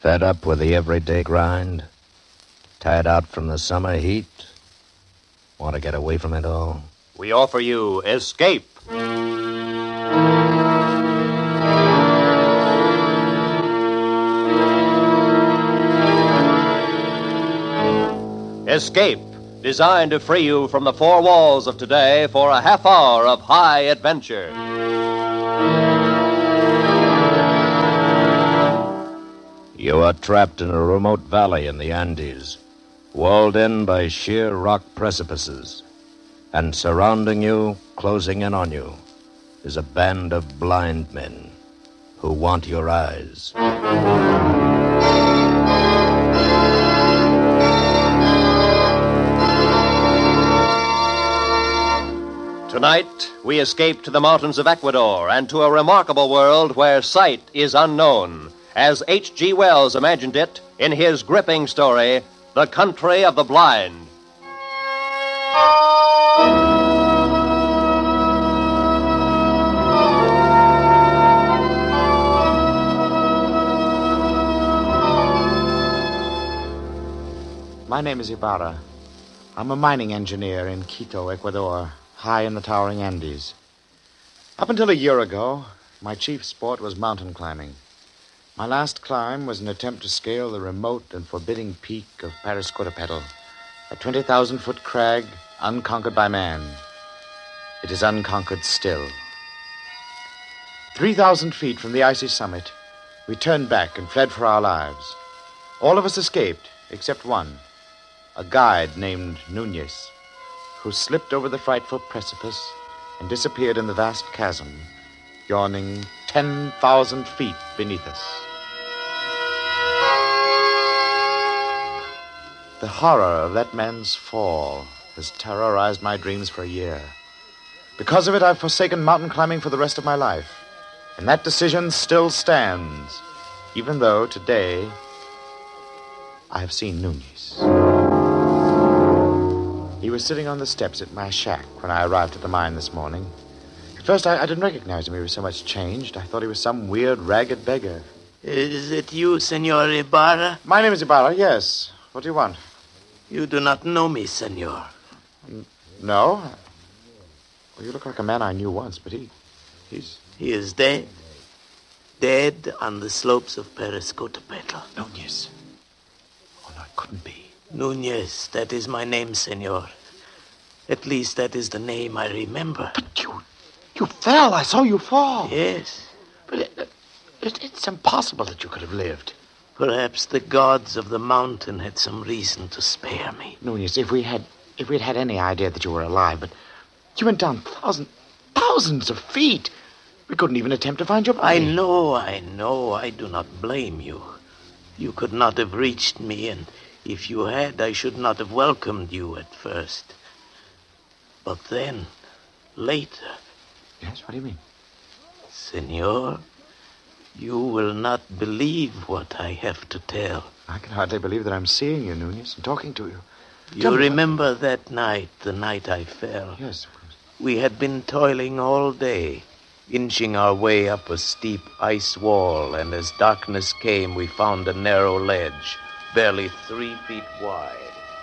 Fed up with the everyday grind? Tired out from the summer heat? Want to get away from it all? We offer you Escape. Escape, designed to free you from the four walls of today for a half hour of high adventure. You are trapped in a remote valley in the Andes, walled in by sheer rock precipices. And surrounding you, closing in on you, is a band of blind men who want your eyes. Tonight, we escape to the mountains of Ecuador and to a remarkable world where sight is unknown, as H.G. Wells imagined it in his gripping story, The Country of the Blind. My name is Ibarra. I'm a mining engineer in Quito, Ecuador, high in the towering Andes. Up until a year ago, my chief sport was mountain climbing. My last climb was an attempt to scale the remote and forbidding peak of Pariscotopetl, a 20,000-foot crag unconquered by man. It is unconquered still. 3,000 feet from the icy summit, we turned back and fled for our lives. All of us escaped, except one, a guide named Nunez, who slipped over the frightful precipice and disappeared in the vast chasm, yawning 10,000 feet beneath us. The horror of that man's fall has terrorized my dreams for a year. Because of it, I've forsaken mountain climbing for the rest of my life. And that decision still stands, even though today I have seen Nunez. He was sitting on the steps at my shack when I arrived at the mine this morning. At first, I didn't recognize him. He was so much changed. I thought he was some weird, ragged beggar. Is it you, Senor Ibarra? My name is Ibarra, yes. What do you want? You do not know me, senor. No? Well, you look like a man I knew once, but he's... He is dead. Dead on the slopes of Pariscotopetl. Nunez. Oh, no, it couldn't be. Nunez, that is my name, senor. At least that is the name I remember. But you fell. I saw you fall. Yes. But it's impossible that you could have lived. Perhaps the gods of the mountain had some reason to spare me. Nunez, if we'd had any idea that you were alive, but you went down thousands of feet. We couldn't even attempt to find your body. I know. I do not blame you. You could not have reached me, and if you had, I should not have welcomed you at first. But then, later... Yes, what do you mean? Senor, you will not believe what I have to tell. I can hardly believe that I'm seeing you, Nunez, and talking to you. You remember that night, the night I fell? Yes, of course. We had been toiling all day, inching our way up a steep ice wall, and as darkness came, we found a narrow ledge, barely 3 feet wide.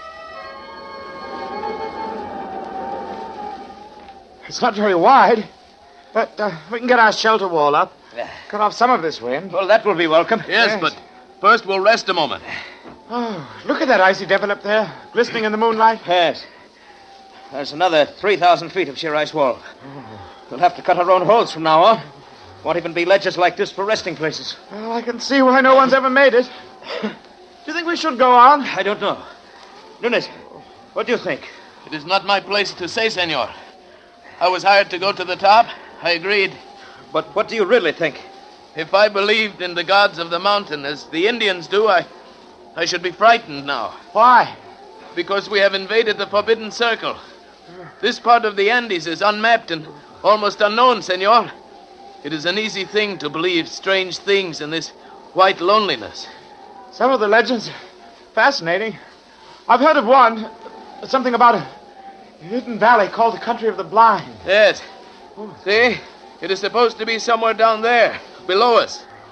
It's not very wide, but we can get our shelter wall up. Cut off some of this wind. Well, that will be welcome. Yes, but first we'll rest a moment. Oh, look at that icy devil up there, glistening in the moonlight. Yes. There's another 3,000 feet of sheer ice wall. We'll have to cut our own holes from now on. Won't even be ledges like this for resting places. Well, I can see why no one's ever made it. Do you think we should go on? I don't know. Nunez, what do you think? It is not my place to say, senor. I was hired to go to the top. I agreed. But what do you really think? If I believed in the gods of the mountain as the Indians do, I should be frightened now. Why? Because we have invaded the Forbidden Circle. This part of the Andes is unmapped and almost unknown, senor. It is an easy thing to believe strange things in this white loneliness. Some of the legends are fascinating. I've heard of one, something about a hidden valley called the Country of the Blind. Yes. See? It is supposed to be somewhere down there, below us.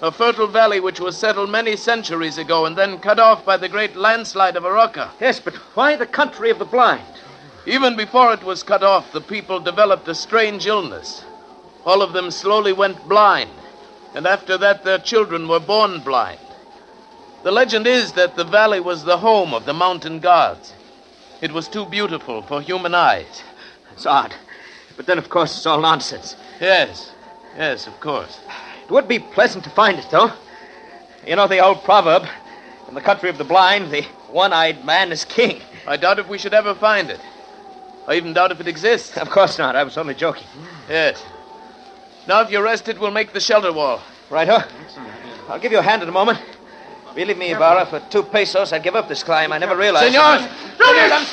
A fertile valley which was settled many centuries ago and then cut off by the great landslide of Araka. Yes, but why the country of the blind? Even before it was cut off, the people developed a strange illness. All of them slowly went blind, and after that their children were born blind. The legend is that the valley was the home of the mountain gods. It was too beautiful for human eyes. It's odd. But then, of course, it's all nonsense. Yes, of course. It would be pleasant to find it, though. You know the old proverb, in the country of the blind, the one-eyed man is king. I doubt if we should ever find it. I even doubt if it exists. Of course not. I was only joking. Yes. Now, if you're rested, we'll make the shelter wall. Righto. I'll give you a hand in a moment. Believe me, Ibarra, for 2 pesos, I'd give up this climb. I never realized... Senor! Senor, I'm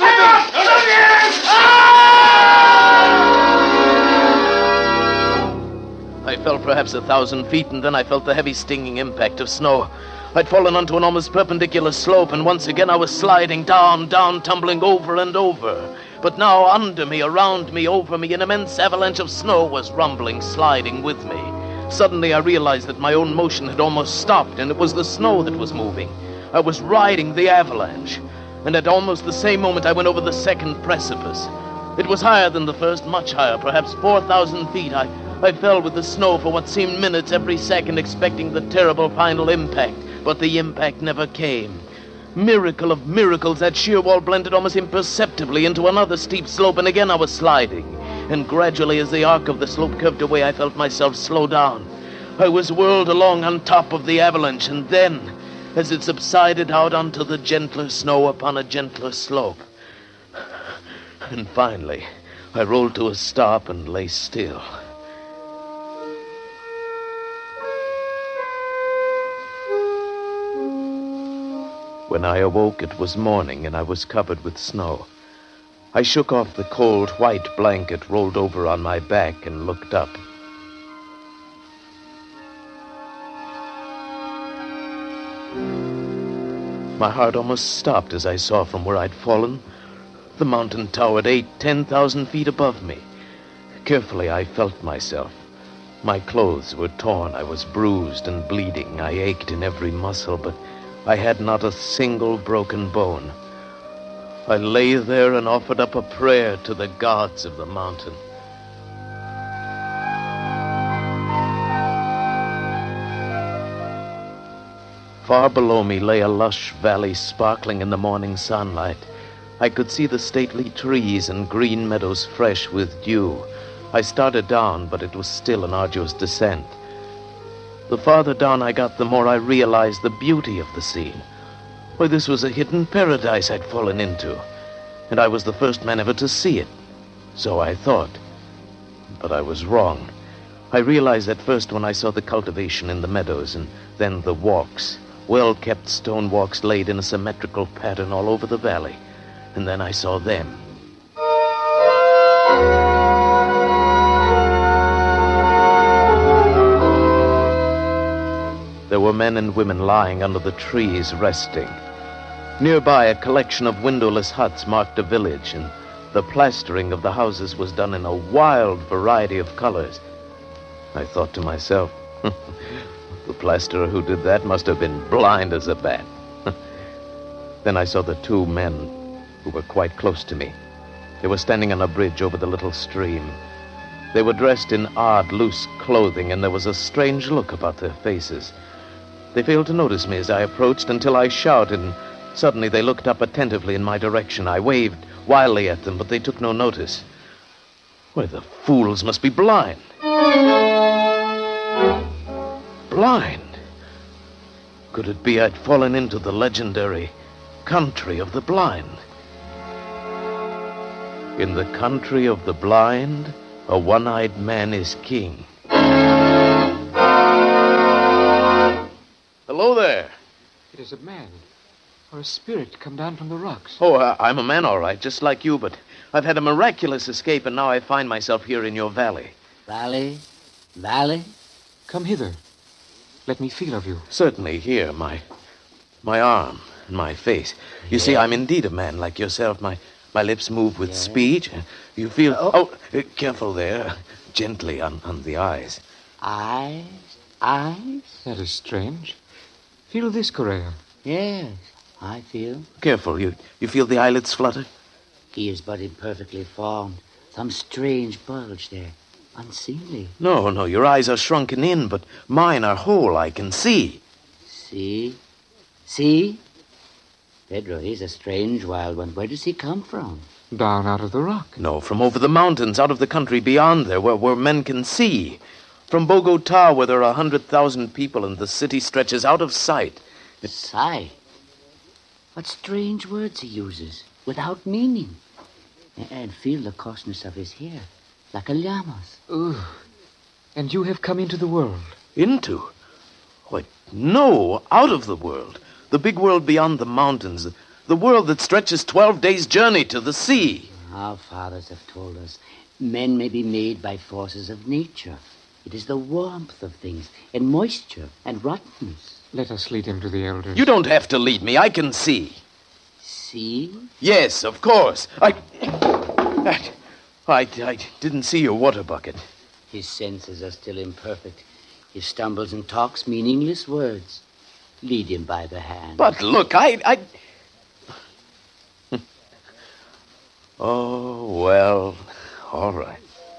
slipping! I fell perhaps 1,000 feet, and then I felt the heavy stinging impact of snow. I'd fallen onto an almost perpendicular slope, and once again I was sliding down, tumbling over and over. But now under me, around me, over me, an immense avalanche of snow was rumbling, sliding with me. Suddenly I realized that my own motion had almost stopped, and it was the snow that was moving. I was riding the avalanche. And at almost the same moment I went over the second precipice. It was higher than the first, much higher, perhaps 4,000 feet. I fell with the snow for what seemed minutes every second, expecting the terrible final impact. But the impact never came. Miracle of miracles, that sheer wall blended almost imperceptibly into another steep slope, and again I was sliding. And gradually, as the arc of the slope curved away, I felt myself slow down. I was whirled along on top of the avalanche, and then, as it subsided out onto the gentler snow upon a gentler slope. And finally, I rolled to a stop and lay still. When I awoke, it was morning, and I was covered with snow. I shook off the cold, white blanket rolled over on my back and looked up. My heart almost stopped as I saw from where I'd fallen. The mountain towered 10,000 feet above me. Carefully, I felt myself. My clothes were torn. I was bruised and bleeding. I ached in every muscle, but I had not a single broken bone. I lay there and offered up a prayer to the gods of the mountain. Far below me lay a lush valley sparkling in the morning sunlight. I could see the stately trees and green meadows fresh with dew. I started down, but it was still an arduous descent. The farther down I got, the more I realized the beauty of the scene. Why, this was a hidden paradise I'd fallen into, and I was the first man ever to see it. So I thought. But I was wrong. I realized that first when I saw the cultivation in the meadows, and then the walks, well-kept stone walks laid in a symmetrical pattern all over the valley. And then I saw them. There were men and women lying under the trees, resting. Nearby, a collection of windowless huts marked a village, and the plastering of the houses was done in a wild variety of colors. I thought to myself, the plasterer who did that must have been blind as a bat. Then I saw the 2 men who were quite close to me. They were standing on a bridge over the little stream. They were dressed in odd, loose clothing, and there was a strange look about their faces. They failed to notice me as I approached until I shouted, and suddenly they looked up attentively in my direction. I waved wildly at them, but they took no notice. Why, the fools must be blind. Blind? Could it be I'd fallen into the legendary country of the blind? In the country of the blind, a one-eyed man is king. Hello there. It is a man, or a spirit come down from the rocks. Oh, I'm a man, all right, just like you, but I've had a miraculous escape, and now I find myself here in your valley. Valley? Valley? Come hither. Let me feel of you. Certainly, here, my arm and my face. You see, I'm indeed a man like yourself. My lips move with speech. You feel... careful there. Gently on the eyes. Eyes? eyes? That is strange. Feel this, Correa. Yes, I feel. Careful, you feel the eyelids flutter? He is but imperfectly formed. Some strange bulge there. Unseemly. No, your eyes are shrunken in, but mine are whole. I can see. See? See? Pedro, he's a strange wild one. Where does he come from? Down out of the rock. No, from over the mountains, out of the country beyond there, where men can see. From Bogota, where there are 100,000 people and the city stretches out of sight. Sight? What strange words he uses, without meaning. And feel the coarseness of his hair, like a llama's. Ugh. And you have come into the world. Into? Why, no, out of the world. The big world beyond the mountains. The world that stretches 12 days' journey to the sea. Our fathers have told us men may be made by forces of nature. It is the warmth of things, and moisture, and rottenness. Let us lead him to the elders. You don't have to lead me. I can see. See? Yes, of course. I didn't see your water bucket. His senses are still imperfect. He stumbles and talks meaningless words. Lead him by the hand. But look, Oh, well, all right.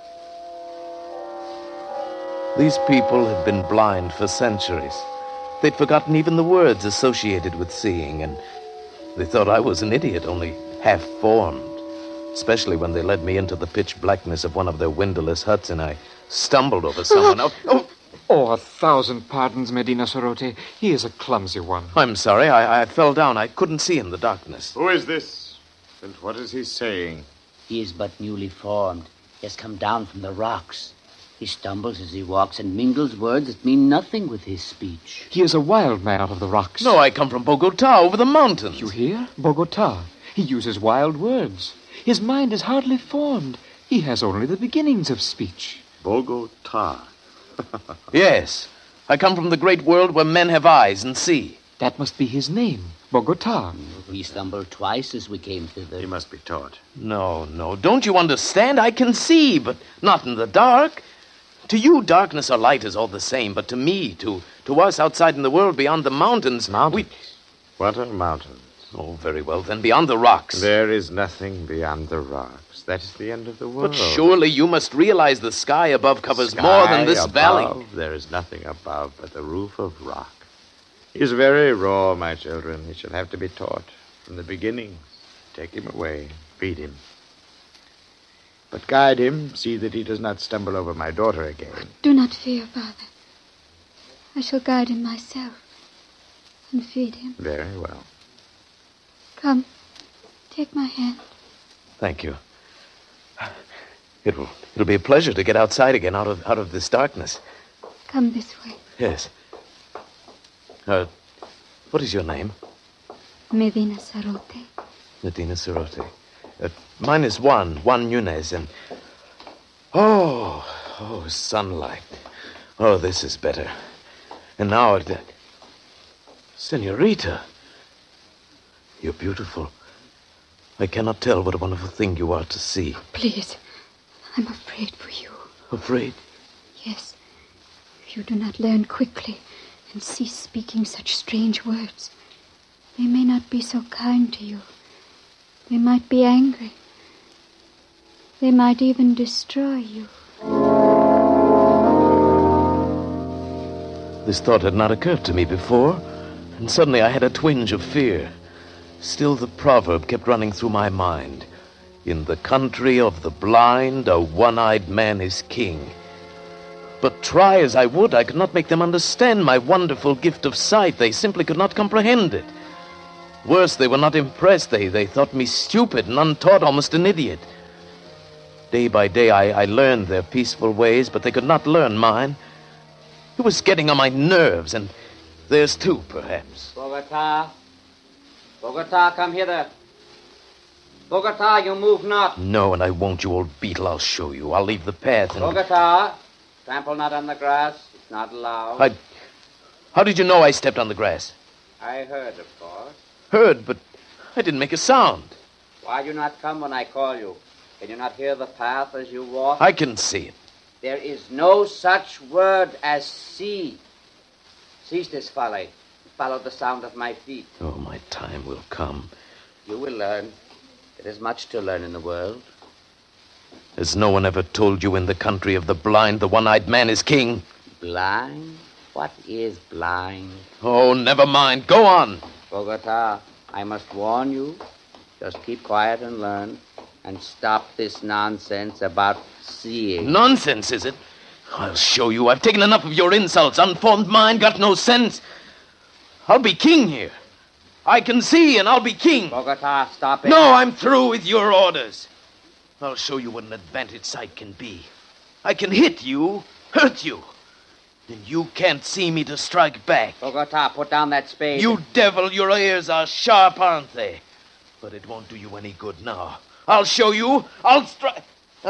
These people had been blind for centuries. They'd forgotten even the words associated with seeing, and they thought I was an idiot, only half-formed. Especially when they led me into the pitch blackness of one of their windowless huts, and I stumbled over someone. Oh, 1,000 pardons, Medina Sarote. He is a clumsy one. I'm sorry. I fell down. I couldn't see in the darkness. Who is this? And what is he saying? He is but newly formed. He has come down from the rocks. He stumbles as he walks and mingles words that mean nothing with his speech. He is a wild man out of the rocks. No, I come from Bogota, over the mountains. You hear? Bogota. He uses wild words. His mind is hardly formed. He has only the beginnings of speech. Bogota. Yes. I come from the great world where men have eyes and see. That must be his name, Bogota. We stumbled twice as we came thither. He must be taught. No. Don't you understand? I can see, but not in the dark. To you, darkness or light is all the same, but to me, to us outside in the world beyond the mountains... What are mountains? Oh, very well, then beyond the rocks. There is nothing beyond the rocks. That is the end of the world. But surely you must realize the sky above covers more than this valley. There is nothing above but the roof of rock. He is very raw, my children. He shall have to be taught from the beginning. Take him away. Feed him. But guide him. See that he does not stumble over my daughter again. Do not fear, Father. I shall guide him myself and feed him. Very well. Come, take my hand. Thank you. It'll be a pleasure to get outside again, out of this darkness. Come this way. Yes. What is your name? Medina Sarote. Medina Sarote. Mine is Juan Nunez, and... Oh, sunlight. Oh, this is better. And now Senorita. You're beautiful. I cannot tell what a wonderful thing you are to see. Please, I'm afraid for you. Afraid? Yes. If you do not learn quickly and cease speaking such strange words, they may not be so kind to you. They might be angry. They might even destroy you. This thought had not occurred to me before, and suddenly I had a twinge of fear. Still, the proverb kept running through my mind. In the country of the blind, a one-eyed man is king. But try as I would, I could not make them understand my wonderful gift of sight. They simply could not comprehend it. Worse, they were not impressed. They thought me stupid and untaught, almost an idiot. Day by day, I learned their peaceful ways, but they could not learn mine. It was getting on my nerves, and theirs too, perhaps. Bogota, come hither. Bogota, you move not. No, and I won't, you old beetle. I'll show you. I'll leave the path and... Bogota, trample not on the grass. It's not allowed. How did you know I stepped on the grass? I heard, of course. Heard, but I didn't make a sound. Why do you not come when I call you? Can you not hear the path as you walk? I can see it. There is no such word as see. Cease this folly. Follow the sound of my feet. Oh, my time will come. You will learn. There is much to learn in the world. Has no one ever told you in the country of the blind the one-eyed man is king? Blind? What is blind? Oh, never mind. Go on. Bogota, I must warn you. Just keep quiet and learn. And stop this nonsense about seeing. Nonsense, is it? I'll show you. I've taken enough of your insults. Unformed mind, got no sense. I'll be king here. I can see, and I'll be king. Bogota, stop it. No, I'm through with your orders. I'll show you what an advantage sight can be. I can hit you, hurt you. And you can't see me to strike back. Bogota, put down that spade. You devil, your ears are sharp, aren't they? But it won't do you any good now. I'll show you. I'll strike.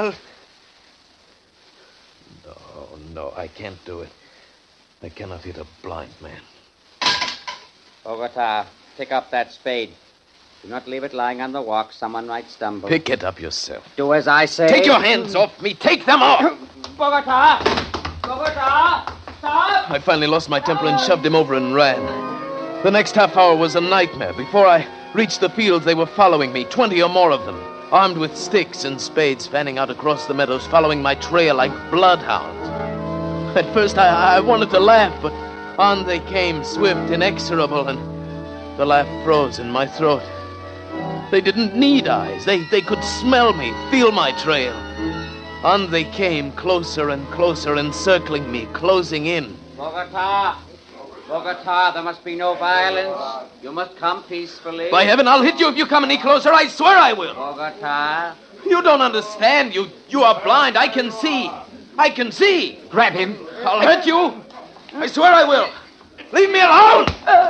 No, I can't do it. I cannot hit a blind man. Bogota, pick up that spade. Do not leave it lying on the walk. Someone might stumble. Pick it up yourself. Do as I say. Take your hands off me. Take them off. Bogota! Bogota! Stop! I finally lost my temper and shoved him over and ran. The next half hour was a nightmare. Before I reached the fields, they were following me, 20 or more of them, armed with sticks and spades, fanning out across the meadows, following my trail like bloodhounds. At first, I wanted to laugh, but on they came, swift, inexorable, and the laugh froze in my throat. They didn't need eyes. They could smell me, feel my trail. On they came, closer and closer, encircling me, closing in. Bogota! Bogota, there must be no violence. You must come peacefully. By heaven, I'll hit you if you come any closer. I swear I will. Bogota. You don't understand. You are blind. I can see. I can see. Grab him. I'll hurt you. I swear I will. Leave me alone.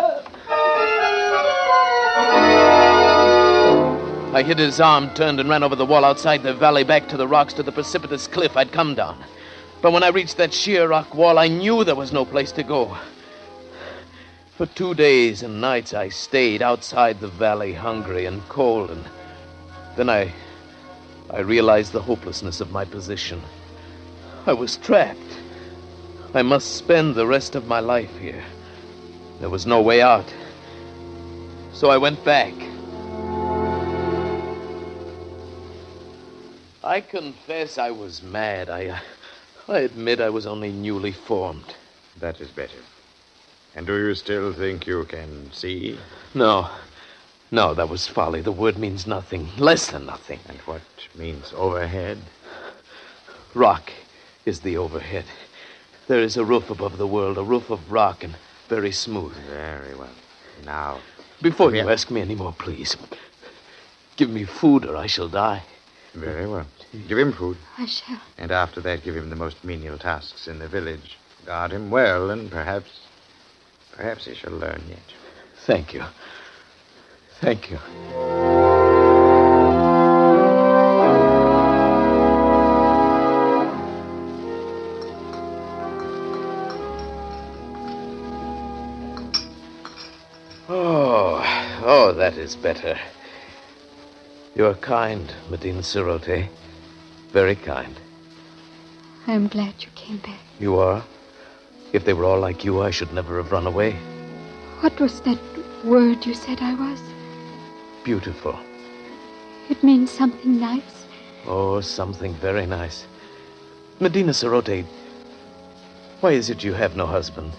I hit his arm, turned, and ran over the wall outside the valley, back to the rocks, to the precipitous cliff I'd come down. But when I reached that sheer rock wall, I knew there was no place to go. For 2 days and nights, I stayed outside the valley, hungry and cold, and then I realized the hopelessness of my position. I was trapped. I must spend the rest of my life here. There was no way out. So I went back. I confess I was mad. I admit I was only newly formed. That is better. And do you still think you can see? No, that was folly. The word means nothing. Less than nothing. And what means overhead? Rock is the overhead. There is a roof above the world, a roof of rock and very smooth. Very well. Now... Before you ask me any more, please, give me food or I shall die. Very well. Give him food. I shall. And after that, give him the most menial tasks in the village. Guard him well, and perhaps he shall learn yet. Thank you. Thank you. Oh, that is better. You're kind, Medina Cerote. Very kind. I am glad you came back. You are? If they were all like you, I should never have run away. What was that word you said I was? Beautiful. It means something nice. Oh, something very nice. Medina Cerote, why is it you have no husband?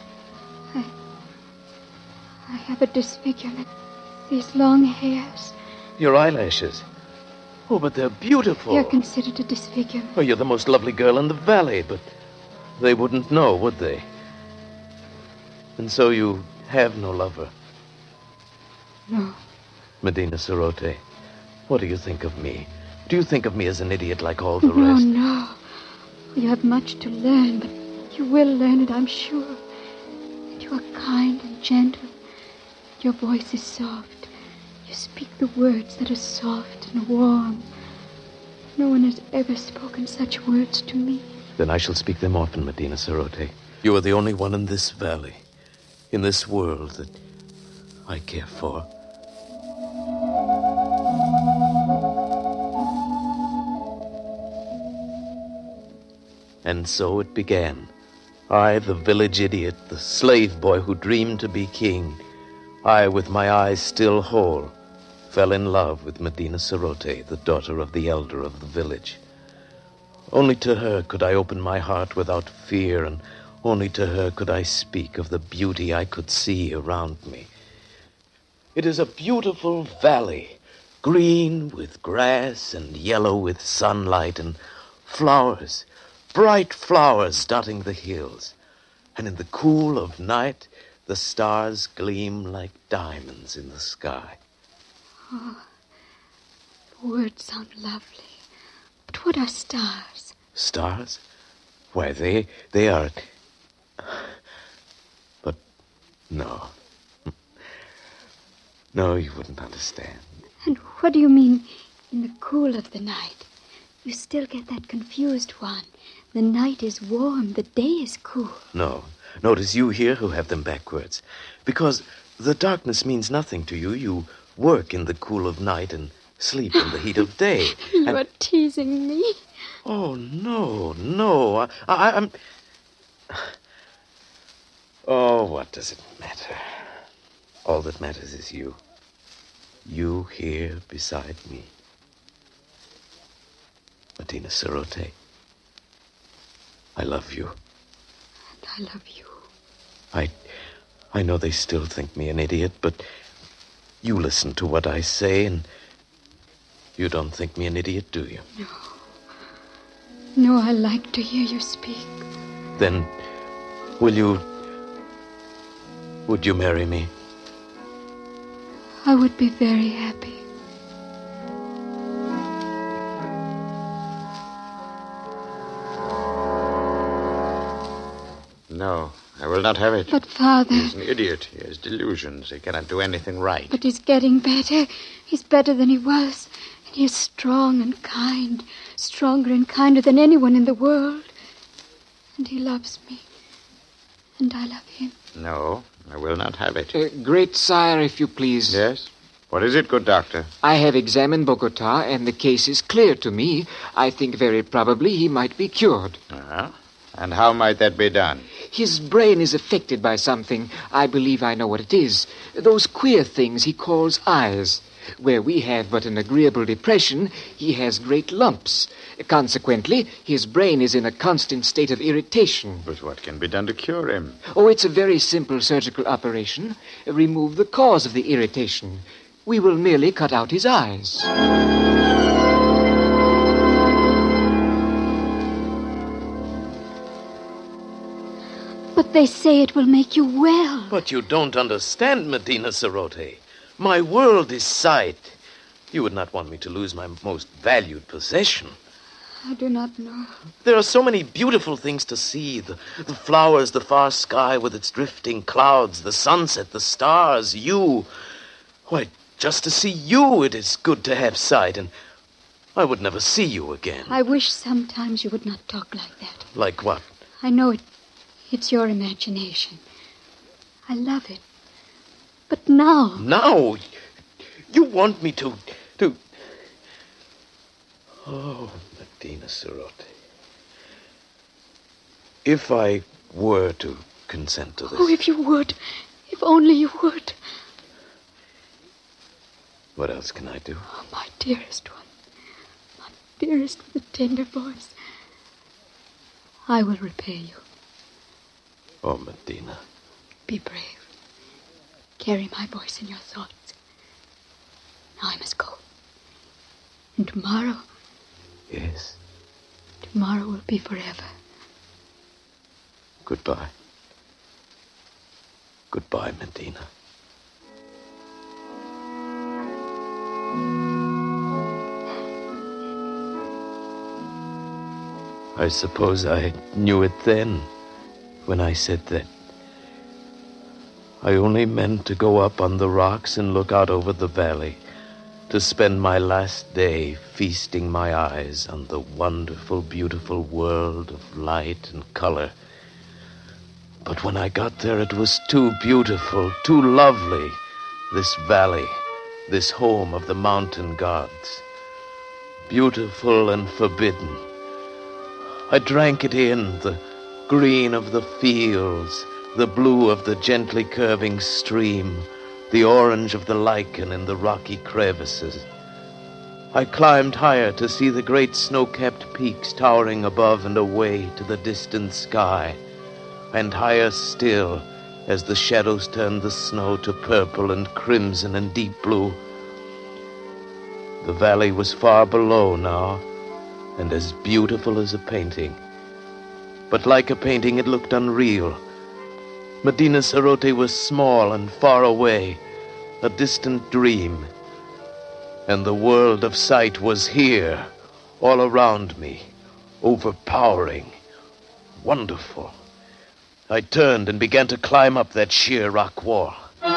I have a disfigurement. These long hairs. Your eyelashes. Oh, but they're beautiful. They're considered a disfigurement. Oh, you're the most lovely girl in the valley, but they wouldn't know, would they? And so you have no lover? No. Medina Cerote, what do you think of me? Do you think of me as an idiot like all the rest? No. You have much to learn, but you will learn it, I'm sure. And you are kind and gentle. Your voice is soft. You speak the words that are soft and warm. No one has ever spoken such words to me. Then I shall speak them often, Medina Cerote. You are the only one in this valley, in this world that I care for. And so it began, I, the village idiot, the slave boy who dreamed to be king, I, with my eyes still whole, fell in love with Medina Sarote, the daughter of the elder of the village. Only to her could I open my heart without fear, and only to her could I speak of the beauty I could see around me. It is a beautiful valley, green with grass and yellow with sunlight, and flowers, bright flowers dotting the hills. And in the cool of night, the stars gleam like diamonds in the sky. Oh, the words sound lovely. But what are stars? Stars? Why, they are... But no. No, you wouldn't understand. And what do you mean, in the cool of the night? You still get that confused one. The night is warm, the day is cool. No, it is you here who have them backwards. Because the darkness means nothing to you. You work in the cool of night and sleep in the heat of day. You're teasing me. Oh, no. I'm... Oh, what does it matter? All that matters is you. You here beside me. Medina Sarote, I love you. And I love you. I know they still think me an idiot, but you listen to what I say, and you don't think me an idiot, do you? No, I like to hear you speak. Then, would you marry me? I would be very happy. No, I will not have it. But, Father... He's an idiot. He has delusions. He cannot do anything right. But he's getting better. He's better than he was. And he is strong and kind. Stronger and kinder than anyone in the world. And he loves me. And I love him. No, I will not have it. Great sire, if you please. Yes? What is it, good doctor? I have examined Bogota, and the case is clear to me. I think very probably he might be cured. Uh-huh. And how might that be done? His brain is affected by something. I believe I know what it is. Those queer things he calls eyes. Where we have but an agreeable depression, he has great lumps. Consequently, his brain is in a constant state of irritation. But what can be done to cure him? Oh, it's a very simple surgical operation. Remove the cause of the irritation. We will merely cut out his eyes. But they say it will make you well. But you don't understand, Medina Sarote. My world is sight. You would not want me to lose my most valued possession. I do not know. There are so many beautiful things to see. The flowers, the far sky with its drifting clouds, the sunset, the stars, you. Why, just to see you, it is good to have sight, and I would never see you again. I wish sometimes you would not talk like that. Like what? I know it's your imagination. I love it. But now... Now? You want me to... Oh, Medina Sarote. If I were to consent to this... Oh, if you would. If only you would. What else can I do? Oh, my dearest one. My dearest with a tender voice. I will repay you. Oh, Medina. Be brave. Carry my voice in your thoughts. Now I must go. And tomorrow... Yes? Tomorrow will be forever. Goodbye. Goodbye, Medina. I suppose I knew it then, when I said that. I only meant to go up on the rocks and look out over the valley, to spend my last day feasting my eyes on the wonderful, beautiful world of light and color. But when I got there, it was too beautiful, too lovely, this valley, this home of the mountain gods. Beautiful and forbidden. I drank it in, the green of the fields, the blue of the gently curving stream, the orange of the lichen in the rocky crevices. I climbed higher to see the great snow-capped peaks towering above and away to the distant sky, and higher still as the shadows turned the snow to purple and crimson and deep blue. The valley was far below now, and as beautiful as a painting. But like a painting, it looked unreal. Medina Sarote was small and far away, a distant dream. And the world of sight was here, all around me, overpowering, wonderful. I turned and began to climb up that sheer rock wall.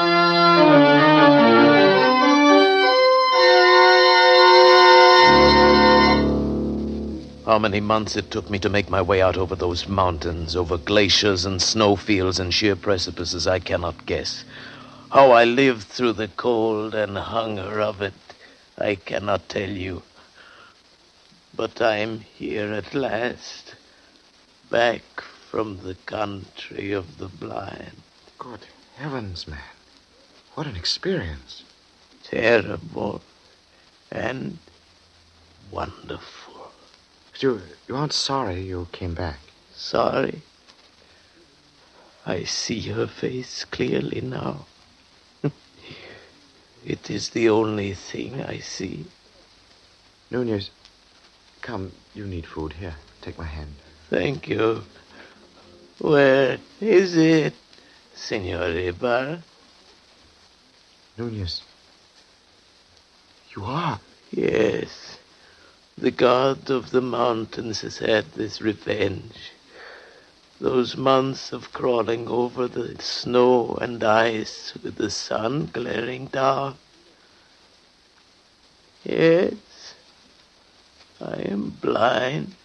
How many months it took me to make my way out over those mountains, over glaciers and snowfields and sheer precipices, I cannot guess. How I lived through the cold and hunger of it, I cannot tell you. But I'm here at last, back from the country of the blind. Good heavens, man. What an experience. Terrible and wonderful. You aren't sorry you came back? Sorry? I see her face clearly now. It is the only thing I see. Nunez, come, you need food. Here, take my hand. Thank you. Where is it, Senor Ibarra? Nunez, you are? Yes. The god of the mountains has had this revenge. Those months of crawling over the snow and ice with the sun glaring down. Yes, I am blind.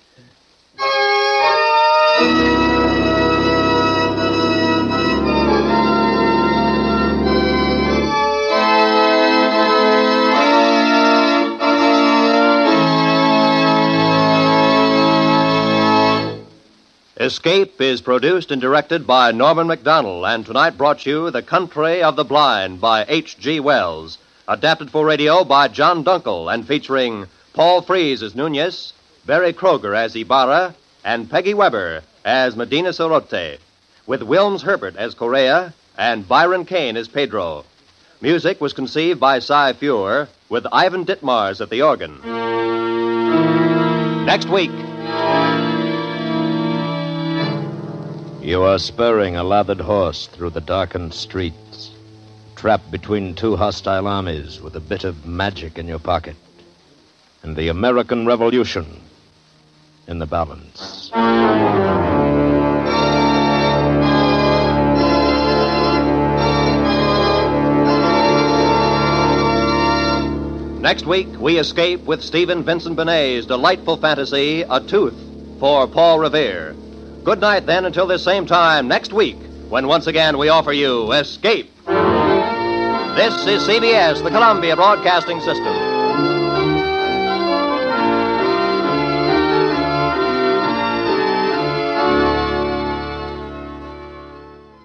Escape is produced and directed by Norman MacDonald, and tonight brought you The Country of the Blind by H.G. Wells, adapted for radio by John Dunkel, and featuring Paul Frees as Nunez, Barry Kroger as Ibarra, and Peggy Weber as Medina Sarote, with Wilms Herbert as Correa and Byron Kane as Pedro. Music was conceived by Cy Feuer, with Ivan Ditmars at the organ. Next week... You are spurring a lathered horse through the darkened streets, trapped between two hostile armies with a bit of magic in your pocket, and the American Revolution in the balance. Next week, we escape with Stephen Vincent Benet's delightful fantasy, A Tooth, for Paul Revere. Good night, then, until this same time next week, when once again we offer you Escape. This is CBS, the Columbia Broadcasting System.